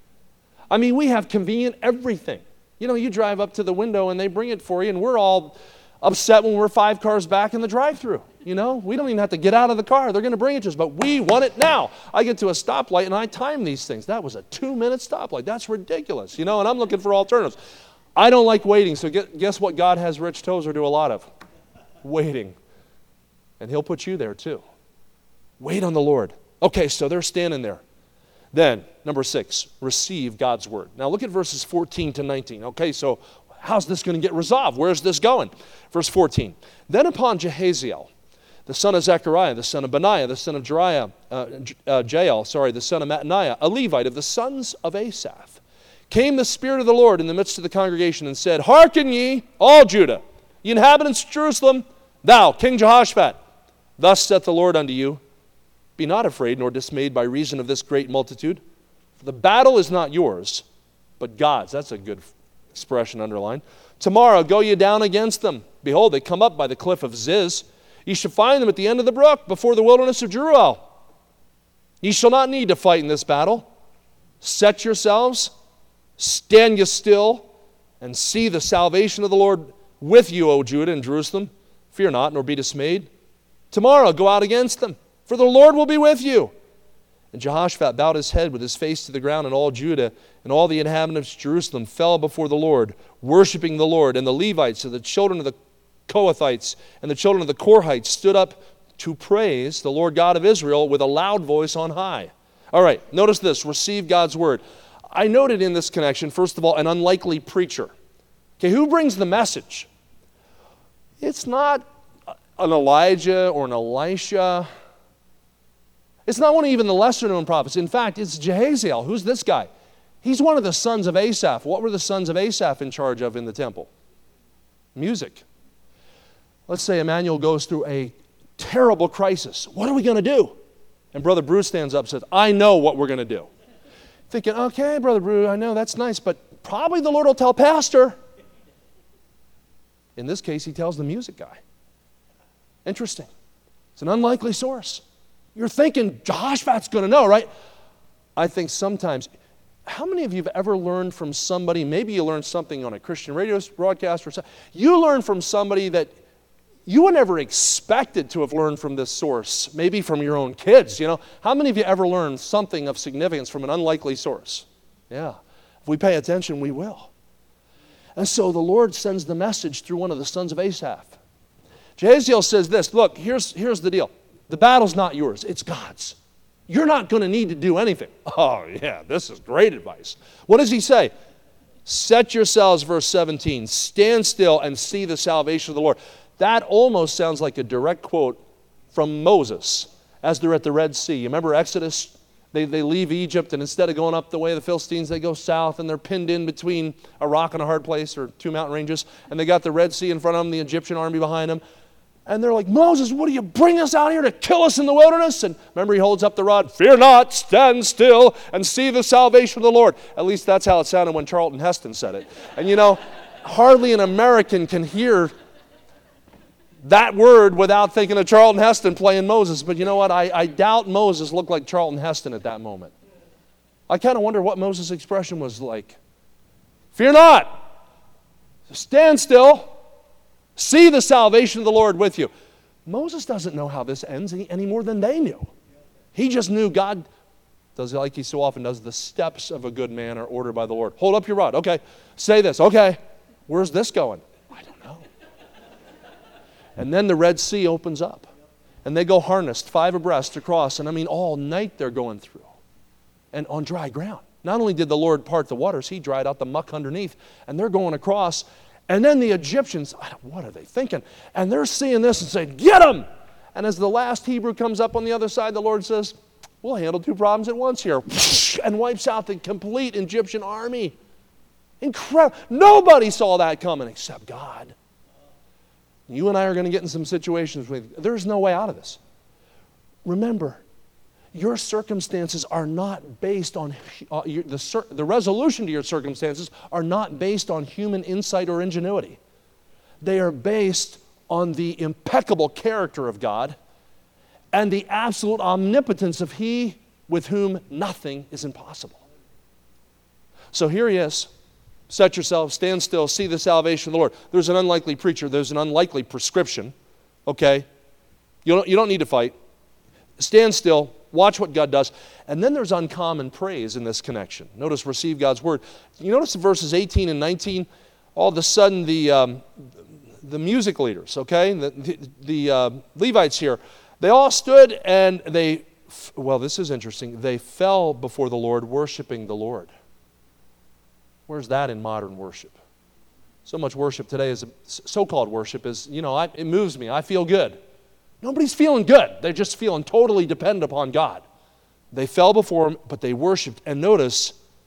I mean, we have convenient everything. You know, you drive up to the window and they bring it for you, and we're all upset when we're five cars back in the drive-thru. You know, we don't even have to get out of the car. They're going to bring it to us, but we want it now. I get to a stoplight and I time these things. That was a two-minute stoplight. That's ridiculous, you know, and I'm looking for alternatives. I don't like waiting, so guess what God has Rich Tozer do a lot of? Waiting. And he'll put you there too. Wait on the Lord. Okay, so they're standing there. Then, number six, receive God's word. Now look at verses fourteen to nineteen. Okay, so how's this going to get resolved? Where's this going? Verse fourteen. Then upon Jehaziel, the son of Zechariah, the son of Benaiah, the son of Jeriah, uh, uh, Jael, sorry, the son of Mattaniah, a Levite of the sons of Asaph, came the Spirit of the Lord in the midst of the congregation and said, Hearken ye, all Judah, ye inhabitants of Jerusalem, thou, King Jehoshaphat, thus saith the Lord unto you, be not afraid nor dismayed by reason of this great multitude, for the battle is not yours, but God's. That's a good expression underlined. Tomorrow go ye down against them. Behold, they come up by the cliff of Ziz. Ye shall find them at the end of the brook, before the wilderness of Jeruel. Ye shall not need to fight in this battle. Set yourselves, stand ye still, and see the salvation of the Lord with you, O Judah and Jerusalem. Fear not, nor be dismayed. Tomorrow go out against them, for the Lord will be with you. And Jehoshaphat bowed his head with his face to the ground, and all Judah and all the inhabitants of Jerusalem fell before the Lord, worshiping the Lord. And the Levites, and the children of the Kohathites, and the children of the Korhites stood up to praise the Lord God of Israel with a loud voice on high. All right, notice this, receive God's word. I noted in this connection, first of all, an unlikely preacher. Okay, who brings the message? It's not an Elijah or an Elisha. It's not one of even the lesser-known prophets. In fact, it's Jehaziel. Who's this guy? He's one of the sons of Asaph. What were the sons of Asaph in charge of in the temple? Music. Let's say Emmanuel goes through a terrible crisis. What are we going to do? And Brother Bruce stands up and says, I know what we're going to do. Thinking, okay, Brother Bruce, I know that's nice, but probably the Lord will tell Pastor. In this case, he tells the music guy. Interesting. It's an unlikely source. You're thinking Jehoshaphat's going to know, right? I think sometimes, how many of you have ever learned from somebody, maybe you learned something on a Christian radio broadcast or something, you learn from somebody that you were never expected to have learned from this source, maybe from your own kids, you know. How many of you ever learned something of significance from an unlikely source? Yeah. If we pay attention, we will. And so the Lord sends the message through one of the sons of Asaph. Jahaziel says this, look, here's, here's the deal. The battle's not yours, it's God's. You're not going to need to do anything. Oh, yeah, this is great advice. What does he say? Set yourselves, verse seventeen, stand still and see the salvation of the Lord. That almost sounds like a direct quote from Moses as they're at the Red Sea. You remember Exodus? They, they leave Egypt, and instead of going up the way of the Philistines, they go south, and they're pinned in between a rock and a hard place, or two mountain ranges, and they got the Red Sea in front of them, the Egyptian army behind them. And they're like, Moses, what do you bring us out here to kill us in the wilderness? And remember, he holds up the rod. Fear not, stand still, and see the salvation of the Lord. At least that's how it sounded when Charlton Heston said it. And you know, hardly an American can hear that word without thinking of Charlton Heston playing Moses. But you know what? I, I doubt Moses looked like Charlton Heston at that moment. I kind of wonder what Moses' expression was like. Fear not, stand still. See the salvation of the Lord with you. Moses doesn't know how this ends any, any more than they knew. He just knew God does it like he so often does. The steps of a good man are ordered by the Lord. Hold up your rod. Okay. Say this. Okay. Where's this going? I don't know. And then the Red Sea opens up. And they go harnessed, five abreast across. And I mean, all night they're going through. And on dry ground. Not only did the Lord part the waters, he dried out the muck underneath. And they're going across. And then the Egyptians, what are they thinking? And they're seeing this and saying, get them! And as the last Hebrew comes up on the other side, the Lord says, we'll handle two problems at once here. And wipes out the complete Egyptian army. Incredible. Nobody saw that coming except God. You and I are going to get in some situations where there's no way out of this. Remember, your circumstances are not based on, uh, your, the, the resolution to your circumstances are not based on human insight or ingenuity. They are based on the impeccable character of God and the absolute omnipotence of He with whom nothing is impossible. So here he is. Set yourself, stand still, see the salvation of the Lord. There's an unlikely preacher. There's an unlikely prescription. Okay? You don't, you don't need to fight. Stand still. Watch what God does. And then there's uncommon praise in this connection. Notice, receive God's word. You notice verses eighteen and nineteen, all of a sudden the, um, the music leaders, okay, the, the, the uh, Levites here, they all stood and they, well, this is interesting, they fell before the Lord, worshiping the Lord. Where's that in modern worship? So much worship today is, so-called worship is, you know, I, it moves me. I feel good. Nobody's feeling good. They're just feeling totally dependent upon God. They fell before Him, but they worshiped. And notice,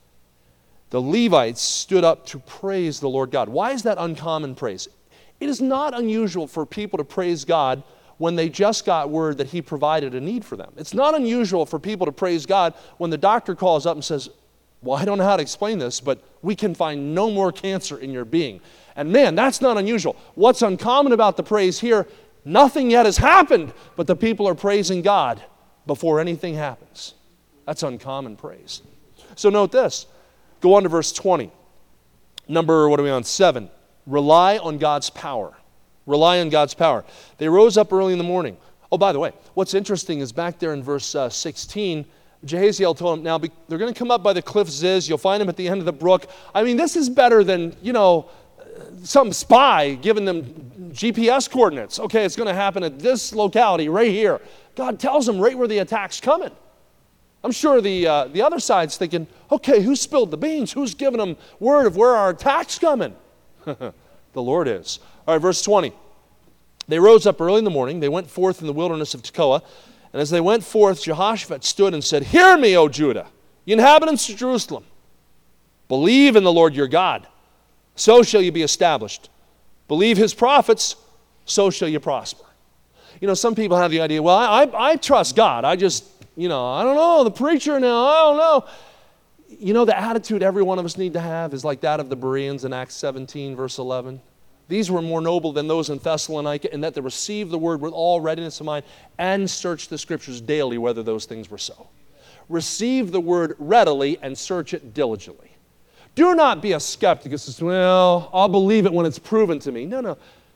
the Levites stood up to praise the Lord God. Why is that uncommon praise? It is not unusual for people to praise God when they just got word that He provided a need for them. It's not unusual for people to praise God when the doctor calls up and says, well, I don't know how to explain this, but we can find no more cancer in your being. And man, that's not unusual. What's uncommon about the praise here, nothing yet has happened, but the people are praising God before anything happens. That's uncommon praise. So note this. Go on to verse twenty. Number, what are we on? Seven. Rely on God's power. Rely on God's power. They rose up early in the morning. Oh, by the way, what's interesting is back there in verse uh, sixteen, Jahaziel told him, now they're going to come up by the cliff Ziz. You'll find them at the end of the brook. I mean, this is better than, you know, some spy giving them G P S coordinates. Okay, it's going to happen at this locality right here. God tells them right where the attack's coming. I'm sure the, uh, the other side's thinking, okay, who spilled the beans? Who's giving them word of where our attack's coming? The Lord is. All right, verse twenty. They rose up early in the morning. They went forth in the wilderness of Tekoa. And as they went forth, Jehoshaphat stood and said, hear me, O Judah, ye inhabitants of Jerusalem. Believe in the Lord your God, so shall you be established. Believe His prophets, so shall you prosper. You know, some people have the idea, well, I, I, I trust God. I just, you know, I don't know, the preacher now, I don't know. You know, the attitude every one of us need to have is like that of the Bereans in Acts seventeen, verse eleven. These were more noble than those in Thessalonica in that they received the word with all readiness of mind and searched the Scriptures daily whether those things were so. Receive the word readily and search it diligently. Do not be a skeptic who says, well, I'll believe it when it's proven to me. No, no.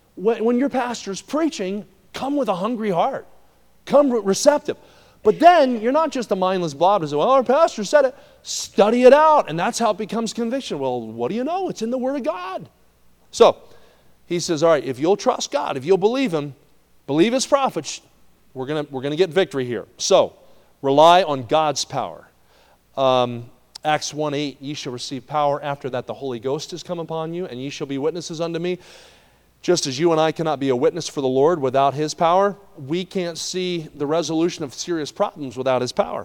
when, when your pastor's preaching, come with a hungry heart. Come re- receptive. But then you're not just a mindless blob to say, well, our pastor said it. Study it out, and that's how it becomes conviction. Well, what do you know? It's in the Word of God. So he says, all right, if you'll trust God, if you'll believe Him, believe His prophets, we're going we're gonna get victory here. So rely on God's power. Um, Acts one eight, ye shall receive power. After that the Holy Ghost is come upon you, and ye shall be witnesses unto me. Just as you and I cannot be a witness for the Lord without His power, we can't see the resolution of serious problems without His power.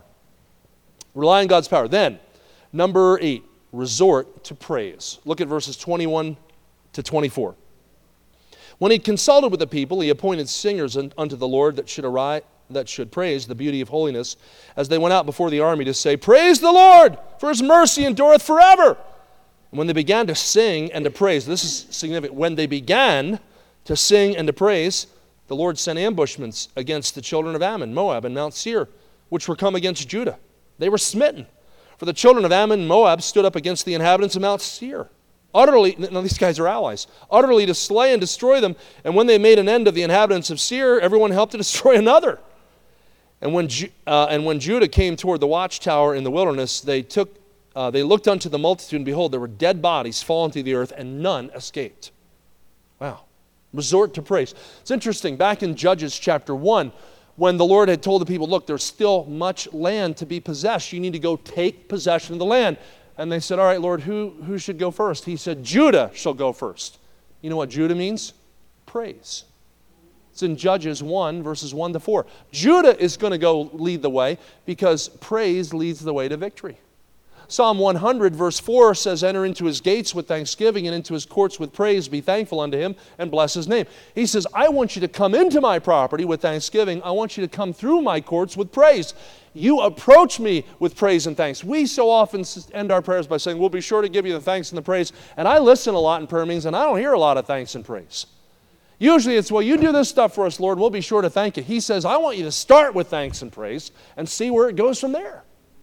Rely on God's power. Then, number eight, resort to praise. Look at verses twenty-one to twenty-four. When he consulted with the people, he appointed singers unto the Lord that should arise, that should praise the beauty of holiness, as they went out before the army to say, Praise the Lord, for His mercy endureth forever. And when they began to sing and to praise, this is significant, when they began to sing and to praise, the Lord sent ambushments against the children of Ammon, Moab, and Mount Seir, which were come against Judah. They were smitten. For the children of Ammon and Moab stood up against the inhabitants of Mount Seir, utterly, now these guys are allies, utterly to slay and destroy them. And when they made an end of the inhabitants of Seir, everyone helped to destroy another. And when, uh, and when Judah came toward the watchtower in the wilderness, they took, uh, they looked unto the multitude, and behold, there were dead bodies fallen to the earth, and none escaped. Wow. Resort to praise. It's interesting, back in Judges chapter one, when the Lord had told the people, look, there's still much land to be possessed. You need to go take possession of the land. And they said, all right, Lord, who, who should go first? He said, Judah shall go first. You know what Judah means? Praise. It's in Judges one, verses one to four. Judah is going to go lead the way because praise leads the way to victory. Psalm one hundred, verse four says, Enter into His gates with thanksgiving and into His courts with praise. Be thankful unto Him and bless His name. He says, I want you to come into my property with thanksgiving. I want you to come through my courts with praise. You approach me with praise and thanks. We so often end our prayers by saying, we'll be sure to give you the thanks and the praise. And I listen a lot in prayer meetings, and I don't hear a lot of thanks and praise. Usually it's, well, you do this stuff for us, Lord, we'll be sure to thank you. He says, I want you to start with thanks and praise and see where it goes from there.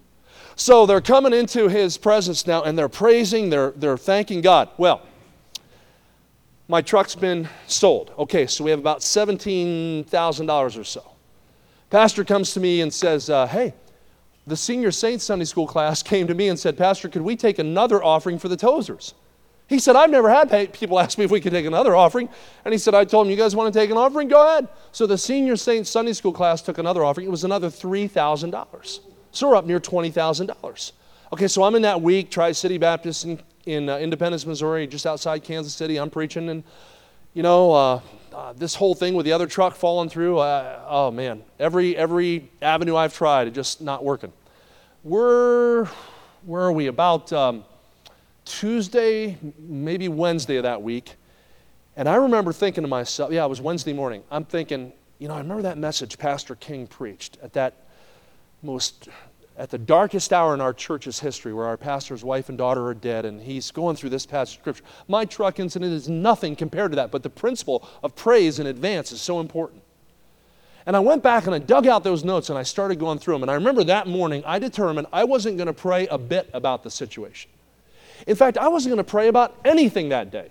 So they're coming into His presence now, and they're praising, they're, they're thanking God. Well, my truck's been sold. Okay, so we have about seventeen thousand dollars or so. Pastor comes to me and says, uh, hey, the Senior Saints Sunday School class came to me and said, Pastor, could we take another offering for the Tozers? He said, I've never had people ask me if we could take another offering. And he said, I told him, you guys want to take an offering? Go ahead. So the Senior Saints Sunday School class took another offering. It was another three thousand dollars. So we're up near twenty thousand dollars. Okay, so I'm in that week, Tri-City Baptist in, in uh, Independence, Missouri, just outside Kansas City. I'm preaching, and, you know, uh, uh, this whole thing with the other truck falling through, uh, oh, man. Every, every avenue I've tried, it's just not working. We're, where are we? About um, Tuesday, maybe Wednesday of that week. And I remember thinking to myself, yeah, it was Wednesday morning. I'm thinking, you know, I remember that message Pastor King preached at that most, at the darkest hour in our church's history, where our pastor's wife and daughter are dead, and he's going through this passage of Scripture. My truck incident is nothing compared to that, but the principle of praise in advance is so important. And I went back and I dug out those notes and I started going through them. And I remember that morning I determined I wasn't going to pray a bit about the situation. In fact, I wasn't going to pray about anything that day.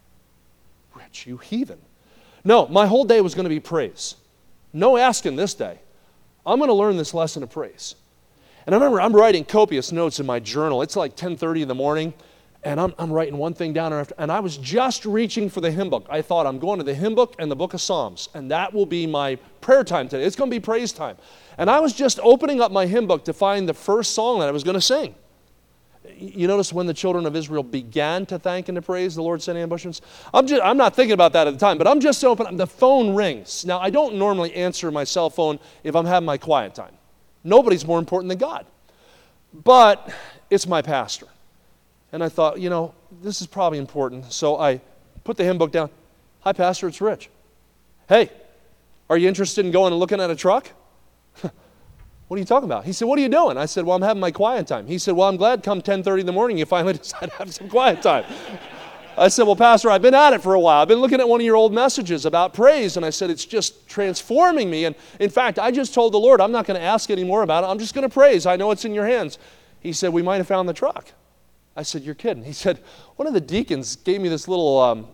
Rich, you heathen. No, my whole day was going to be praise. No asking this day. I'm going to learn this lesson of praise. And I remember I'm writing copious notes in my journal. It's like ten thirty in the morning, and I'm, I'm writing one thing down after, and I was just reaching for the hymn book. I thought, I'm going to the hymn book and the book of Psalms, and that will be my prayer time today. It's going to be praise time. And I was just opening up my hymn book to find the first song that I was going to sing. You notice when the children of Israel began to thank and to praise, the Lord sent ambushments? I'm, just, I'm not thinking about that at the time, but I'm just opening, the phone rings. Now, I don't normally answer my cell phone if I'm having my quiet time. Nobody's more important than God. But it's my pastor. And I thought, you know, this is probably important. So I put the hymn book down. Hi, Pastor, it's Rich. Hey, are you interested in going and looking at a truck? What are you talking about? He said, what are you doing? I said, well, I'm having my quiet time. He said, well, I'm glad come ten thirty in the morning you finally decide to have some quiet time. I said, well, Pastor, I've been at it for a while. I've been looking at one of your old messages about praise, and I said, it's just transforming me. And in fact, I just told the Lord, I'm not going to ask any more about it. I'm just going to praise. I know it's in your hands. He said, we might have found the truck. I said, you're kidding. He said, one of the deacons gave me this little um,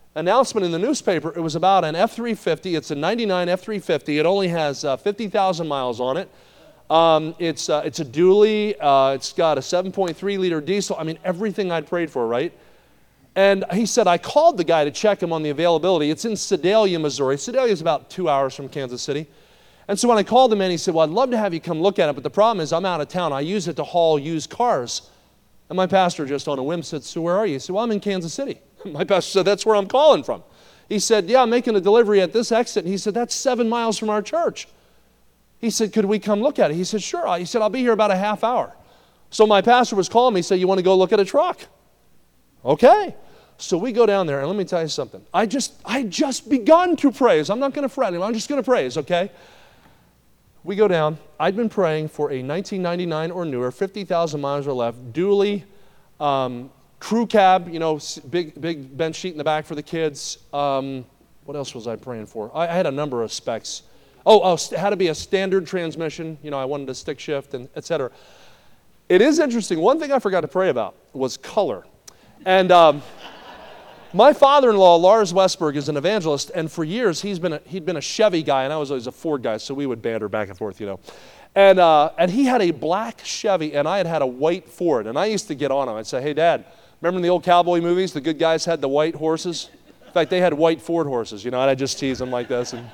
announcement in the newspaper. It was about an F three fifty. It's a ninety-nine F three fifty. It only has uh, fifty thousand miles on it. Um, it's, uh, it's a dually. Uh, it's got a seven point three liter diesel. I mean, everything I'd prayed for, right? And he said, I called the guy to check him on the availability. It's in Sedalia, Missouri. Sedalia is about two hours from Kansas City. And so when I called him in, he said, well, I'd love to have you come look at it, but the problem is I'm out of town. I use it to haul used cars. And my pastor just on a whim said, so where are you? He said, well, I'm in Kansas City. My pastor said, that's where I'm calling from. He said, yeah, I'm making a delivery at this exit. And he said, that's seven miles from our church. He said, could we come look at it? He said, sure. He said, I'll be here about a half hour. So my pastor was calling me. He said, you want to go look at a truck? Okay. So we go down there, and let me tell you something. I just, I just begun to praise. I'm not going to fret anymore. I'm just going to praise, okay? We go down. I'd been praying for a nineteen ninety-nine or newer, fifty thousand miles or less, dually, um, crew cab, you know, big, big bench seat in the back for the kids. Um, what else was I praying for? I, I had a number of specs. Oh, oh, it had to be a standard transmission. You know, I wanted a stick shift, and et cetera. It is interesting. One thing I forgot to pray about was color. And um, my father-in-law, Lars Westberg, is an evangelist, and for years he's been a, he'd been a Chevy guy, and I was always a Ford guy, so we would banter back and forth, you know. And, uh, and he had a black Chevy, and I had had a white Ford, and I used to get on him. I'd say, hey, Dad, remember in the old cowboy movies, the good guys had the white horses? In fact, they had white Ford horses, you know, and I'd just tease them like this. And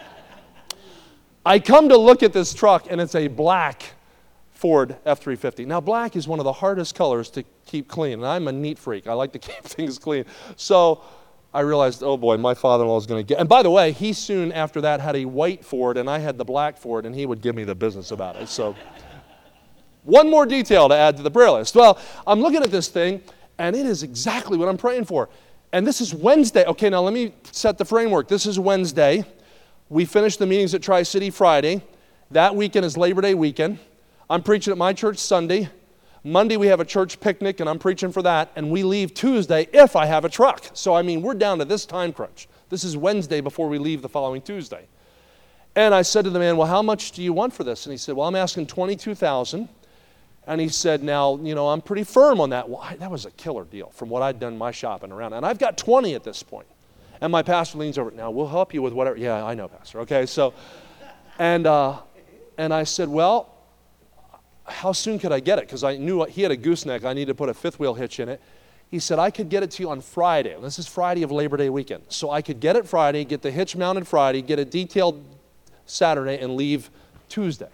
I come to look at this truck, and it's a black Ford F three fifty. Now, black is one of the hardest colors to keep clean, and I'm a neat freak. I like to keep things clean. So I realized, oh boy, my father-in-law is going to get... And by the way, he soon after that had a white Ford, and I had the black Ford, and he would give me the business about it. So one more detail to add to the prayer list. Well, I'm looking at this thing, and it is exactly what I'm praying for. And this is Wednesday. Okay, now let me set the framework. This is Wednesday. We finished the meetings at Tri-City Friday. That weekend is Labor Day weekend. I'm preaching at my church Sunday. Monday we have a church picnic, and I'm preaching for that. And we leave Tuesday if I have a truck. So, I mean, we're down to this time crunch. This is Wednesday before we leave the following Tuesday. And I said to the man, well, how much do you want for this? And he said, well, I'm asking twenty-two thousand dollars. And he said, now, you know, I'm pretty firm on that. Well, I, that was a killer deal from what I'd done my shopping around. And I've got twenty at this point. And my pastor leans over, now, we'll help you with whatever. Yeah, I know, Pastor. Okay, so, and, uh, and I said, well, how soon could I get it? Because I knew he had a gooseneck. I needed to put a fifth wheel hitch in it. He said, I could get it to you on Friday. This is Friday of Labor Day weekend. So I could get it Friday, get the hitch mounted Friday, get it detailed Saturday, and leave Tuesday.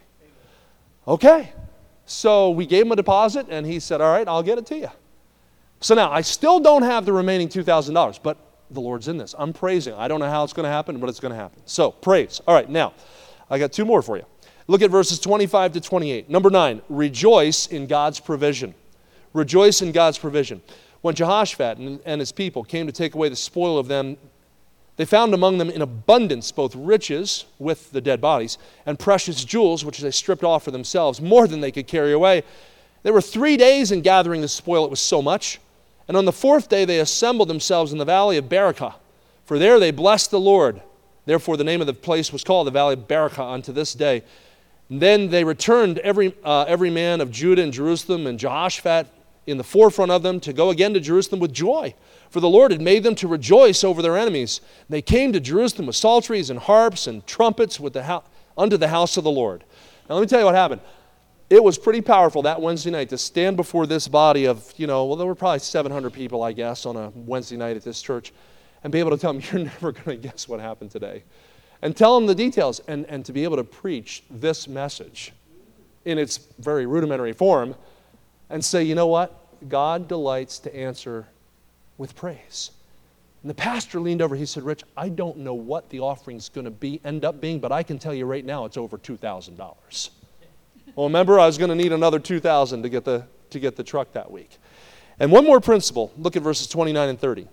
Okay. So we gave him a deposit, and he said, all right, I'll get it to you. So now, I still don't have the remaining two thousand dollars, but the Lord's in this. I'm praising. I don't know how it's going to happen, but it's going to happen. So, praise. All right, now, I got two more for you. Look at verses twenty-five to twenty-eight. Number nine, rejoice in God's provision. Rejoice in God's provision. When Jehoshaphat and, and his people came to take away the spoil of them, they found among them in abundance both riches with the dead bodies and precious jewels, which they stripped off for themselves, more than they could carry away. There were three days in gathering the spoil. It was so much. And on the fourth day they assembled themselves in the valley of Barakah. For there they blessed the Lord. Therefore the name of the place was called the valley of Barakah unto this day. And then they returned every, uh, every man of Judah and Jerusalem, and Jehoshaphat in the forefront of them, to go again to Jerusalem with joy. For the Lord had made them to rejoice over their enemies. And they came to Jerusalem with psalteries and harps and trumpets with the ho- unto the house of the Lord. Now let me tell you what happened. It was pretty powerful that Wednesday night to stand before this body of, you know, well, there were probably seven hundred people, I guess, on a Wednesday night at this church, and be able to tell them, you're never going to guess what happened today. And tell them the details, and, and to be able to preach this message in its very rudimentary form and say, you know what? God delights to answer with praise. And the pastor leaned over, he said, Rich, I don't know what the offering's going to be, end up being, but I can tell you right now it's over two thousand dollars. Well, remember, I was going to need another two thousand dollars to get the to get the truck that week. And one more principle. Look at verses twenty-nine and thirty.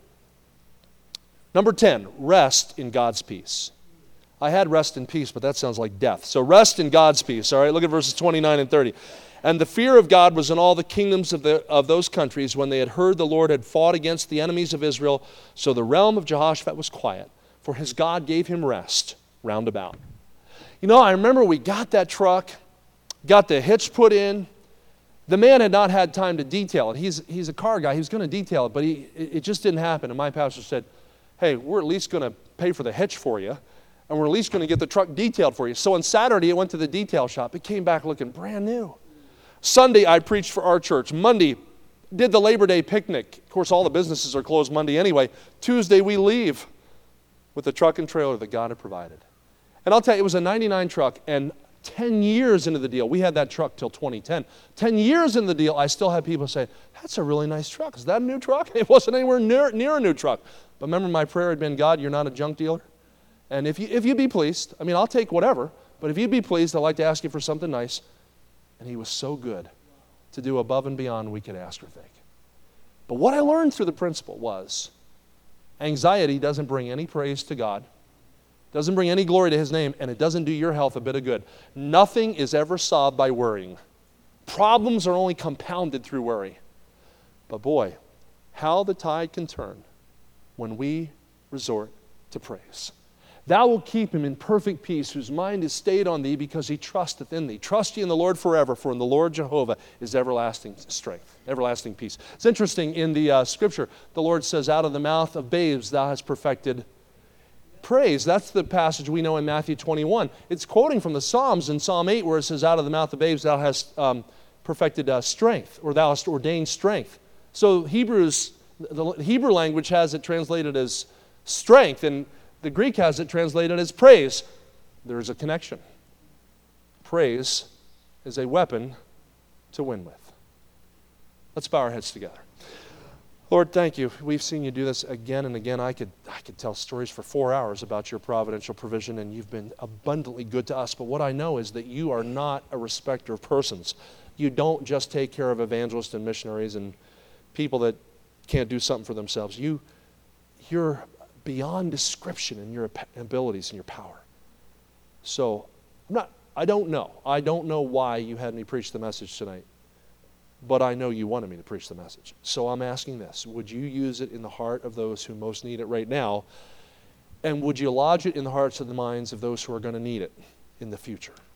Number ten, rest in God's peace. I had rest in peace, but that sounds like death. So rest in God's peace. All right, look at verses twenty-nine and thirty. And the fear of God was in all the kingdoms of, the, of those countries when they had heard the Lord had fought against the enemies of Israel. So the realm of Jehoshaphat was quiet, for his God gave him rest round about. You know, I remember we got that truck, got the hitch put in. The man had not had time to detail it. He's, he's a car guy. He was going to detail it, but he, it just didn't happen. And my pastor said, hey, we're at least going to pay for the hitch for you, and we're at least going to get the truck detailed for you. So on Saturday, it went to the detail shop. It came back looking brand new. Sunday, I preached for our church. Monday, did the Labor Day picnic. Of course, all the businesses are closed Monday anyway. Tuesday, we leave with the truck and trailer that God had provided. And I'll tell you, it was a ninety-nine truck, and ten years into the deal, we had that truck till twenty ten. ten years into the deal, I still had people say, that's a really nice truck. Is that a new truck? It wasn't anywhere near, near a new truck. But remember, my prayer had been, God, you're not a junk dealer. And if, you, if you'd be pleased, I mean, I'll take whatever, but if you'd be pleased, I'd like to ask you for something nice. And he was so good to do above and beyond we could ask or think. But what I learned through the principle was anxiety doesn't bring any praise to God, doesn't bring any glory to his name, and it doesn't do your health a bit of good. Nothing is ever solved by worrying. Problems are only compounded through worry. But boy, how the tide can turn when we resort to praise. Thou wilt keep him in perfect peace, whose mind is stayed on thee, because he trusteth in thee. Trust ye in the Lord forever, for in the Lord Jehovah is everlasting strength, everlasting peace. It's interesting, in the uh, scripture, the Lord says, out of the mouth of babes thou hast perfected praise. That's the passage we know in Matthew twenty-one. It's quoting from the Psalms in Psalm eight, where it says, out of the mouth of babes thou hast um, perfected uh, strength, or thou hast ordained strength. So Hebrews, the Hebrew language has it translated as strength, and the Greek has it translated as praise. There's a connection. Praise is a weapon to win with. Let's bow our heads together. Lord, thank you. We've seen you do this again and again. I could, I could tell stories for four hours about your providential provision, and you've been abundantly good to us. But what I know is that you are not a respecter of persons. You don't just take care of evangelists and missionaries and people that can't do something for themselves. You, you're beyond description in your abilities and your power. So, I'm not, I don't know. I don't know why you had me preach the message tonight. But I know you wanted me to preach the message. So I'm asking this. Would you use it in the heart of those who most need it right now? And would you lodge it in the hearts and the minds of those who are going to need it in the future?